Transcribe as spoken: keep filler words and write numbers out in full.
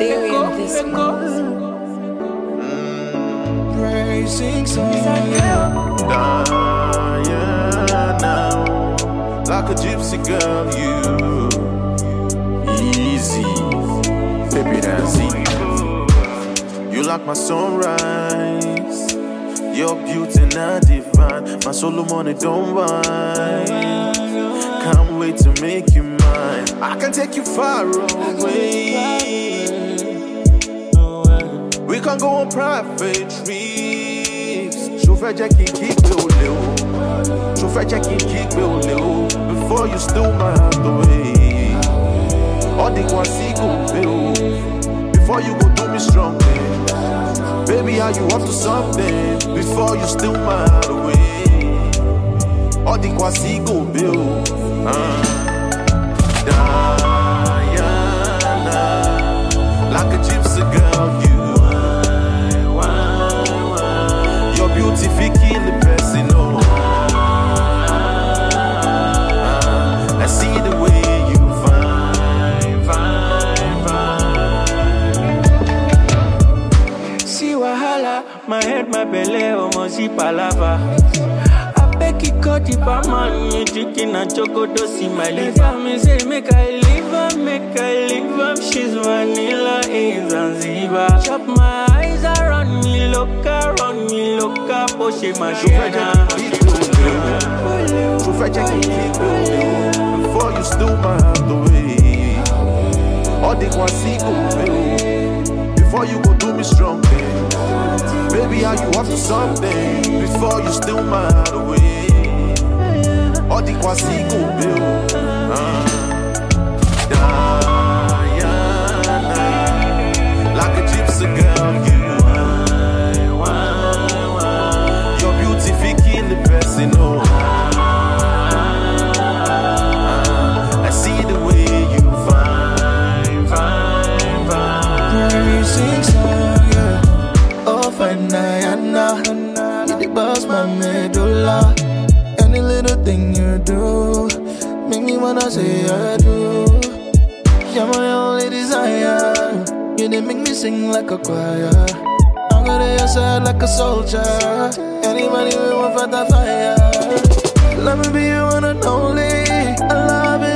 Delirium this month. Praising song, yeah. Diana, like a gypsy girl, you easy, baby, that's easy. You like my sunrise, your beauty not divine. My Solomon don't mind. Can't wait to make you mine. I can take you far away. We can go on private trips. Chauffeur Jackie kick me oleo. Chauffeur Jackie kick me oleo. Before you steal my heart away. All the ones see go bill. Before you go do me strong. Baby, are you up to something? Before you steal my heart away. All the ones see go bill. Uh. Diana, like a gypsy girl, you. Your beauty fi kill the person, oh. Uh, I see the way you fine, fine, fine. See wahala, my head, my belly, almost see palava. Becky cut the man, you drinking a chocolate, see my liver. Me say, make I leave her, make I leave her. She's vanilla in Zanzibar. Chop my eyes around me, look around me, look up, push my shoulder. Chauffeur Jackie kick me before you steal my heart away. All the ones see go bill. Before you go do me strong, baby, are you up to something? Before you steal my heart away. All the quasi go bill. Uh. Diana, like a gypsy girl, you. Your beauty fi kill the person, oh. Uh, I see the way you fine, fine, fine. Praising song, yeah. Oh, fine Diana, you the boss, my medulla. Any little thing you do, make me wanna say I do. You're my only desire. You didn't make me sing like a choir. I'm gonna your side like a soldier. Anybody will want for the fire. Let me be your one and only. I love it.